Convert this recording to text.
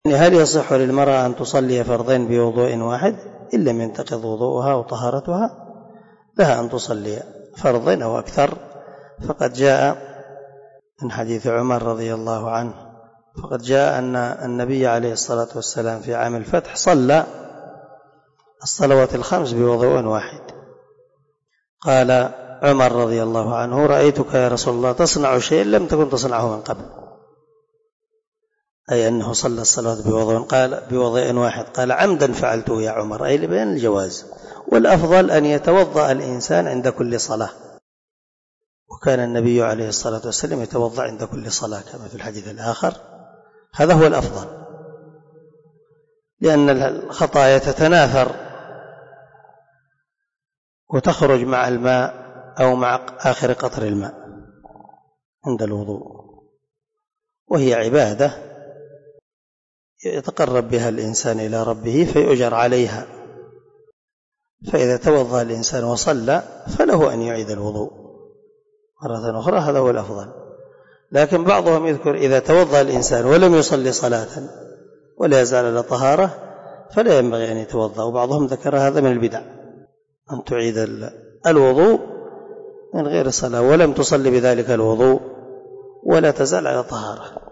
هل يصح للمرأة أن تصلي فرضين بوضوء واحد إن لم ينتقض وضوءها وطهارتها؟ لها أن تصلي فرضين أو أكثر، فقد جاء من حديث عمر رضي الله عنه، فقد جاء أن النبي عليه الصلاة والسلام في عام الفتح صلى الصلوات الخمس بوضوء واحد. قال عمر رضي الله عنه: رأيتك يا رسول الله تصنع شيئا لم تكن تصنعه من قبل، أي أنه صلى الصلاة بوضوء واحد. قال: عمدا فعلته يا عمر، أي لبيان الجواز، والأفضل أن يتوضأ الإنسان عند كل صلاة، وكان النبي عليه الصلاة والسلام يتوضأ عند كل صلاة كما في الحديث الآخر. هذا هو الأفضل، لأن الخطايا تتناثر وتخرج مع الماء أو مع آخر قطر الماء عند الوضوء، وهي عبادة يتقرب بها الإنسان إلى ربه فيؤجر عليها، فإذا توضأ الإنسان وصلى فله أن يعيد الوضوء مرة أخرى، هذا هو الأفضل. لكن بعضهم يذكر إذا توضأ الإنسان ولم يصلي صلاة ولا يزال على طهارة فلا ينبغي أن يتوضأ، وبعضهم ذكر هذا من البدع، أن تعيد الوضوء من غير صلاة ولم تصلي بذلك الوضوء ولا تزال على طهارة.